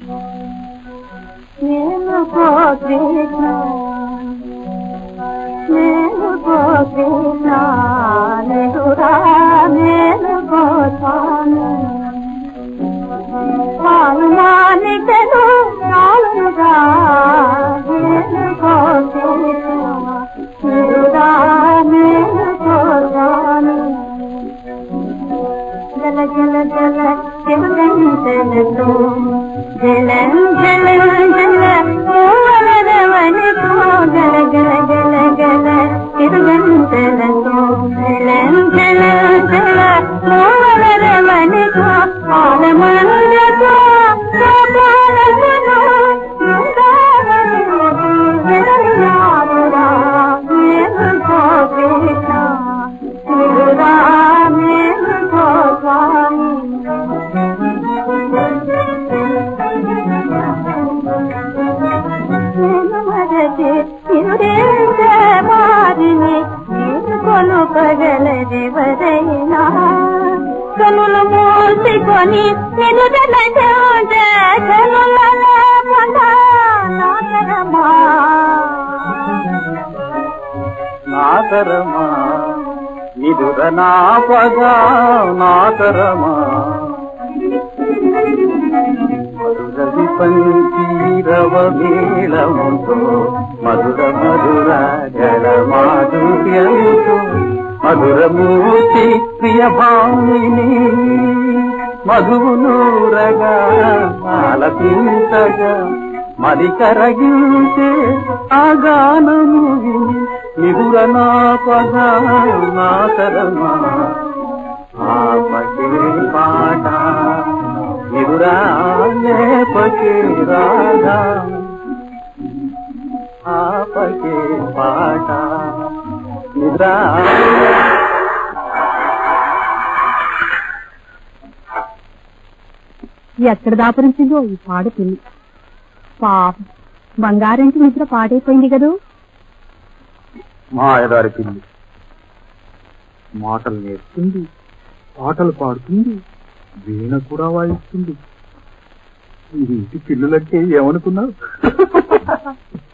మేలుకో కృష్ణ మేలుకో కృష్ణ నిదురా మేలుకో స్వామి పాలు మానికలు నాలుగా మేలుకో కృష్ణ నిదురా మేలుకో స్వామి జల జల జల చిరుగంటలతో జలం జలం జల మూలరవనితో గల గల గల గల చిరుగంటలతో జలం జలం జల మూలరవనితో పాలమండతో పాలకును మేలుకో కృష్ణ నిదురా మేలుకో స్వామి మారిని కొను పగలరెవరైనా కనులు మూసుకొని నిలుదల నాతరమా నిదుర నా పగ నాతరమా మధురవి పంచీరవ మేళముతో మధుర మధుర జల మాధుర్యముతో మధురమూర్తి ప్రియ భామిని మధునూరగా ఆలపించగా మరి కరగించే ఆ గానము నిదుర నా పగ నాతరమా ఆపకే పాట నిదురా లేపకే రాధా ఆపకే పాట నిద్రా ఎక్కడ దాపరించిందో ఈ పాడు పిల్లి పాప బంగారంటి నిద్ర పాడైపోయింది కదూ మాయదారి పిల్లి మాటలు నేర్చుకుంది పాటలు పాడుతుంది వీణ కూడా వాయిస్తుంది ఇంటి పిల్లులంటే ఏమనుకున్నావు